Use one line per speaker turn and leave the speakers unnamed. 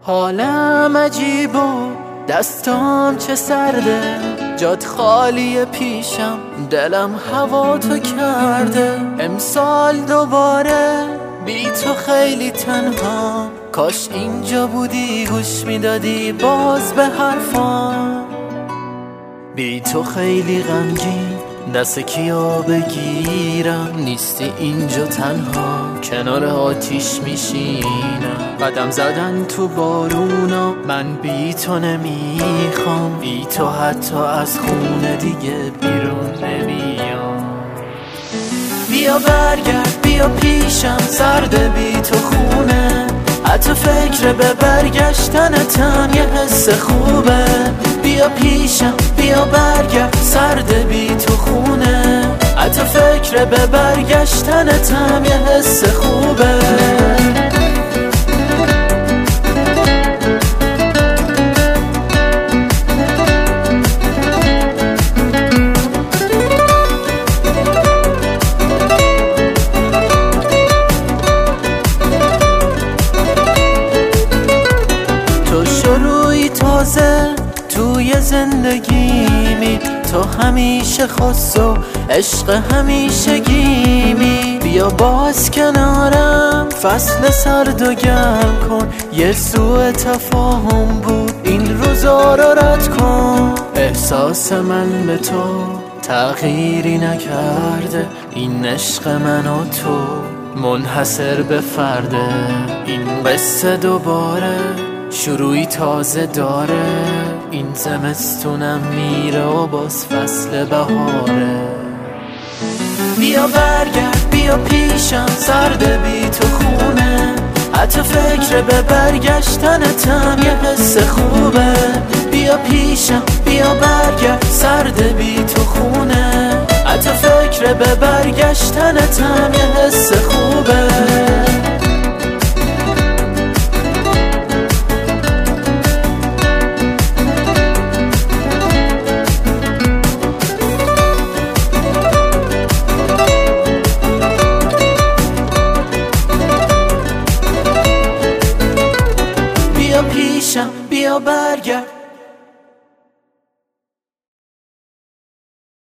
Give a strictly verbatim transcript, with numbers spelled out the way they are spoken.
حالم عجیب و دستام چه سرده، جات خالی پیشم، دلم هوا تو کرده. امسال دوباره بی تو خیلی تنها، کاش اینجا بودی گوش میدادی باز به حرفام. بی تو خیلی غمگین، دست کیا بگیرم، نیستی اینجا تنها کنار آتیش میشینم. قدم زدن تو بارونا، من بی تو نمیخوام، بی تو حتی از خونه دیگه بیرون نمیام. بیا برگرد بیا پیشم، سرده بی تو خونه، حتی فکر به برگشتنتم یه حس خوبه. بیا پیشم بیا برگرد، سرده بی تو خونه، حتی فکر به برگشتنتم یه حس خوبه. تازه توی زندگیمی، تو همیشه خاص و عشق همیشه گیمی. بیا باز کنارم فصل سرد و گرم کن، یه سوء تفاهم بود این روزا رو رد کن. احساس من به تو تغییری نکرده، این عشق من و تو منحصر به فرده. این قصه دوباره شروعی تازه داره، این زمستونم میره و باز فصل بهاره. بیا برگرد بیا پیشم، سرده بی تو خونه، حتی فکر به برگشتنتم یه حس خوبه. بیا پیشم بیا برگرد، سرده بی تو خونه، حتی فکر به برگشتنتم یه حس خوبه.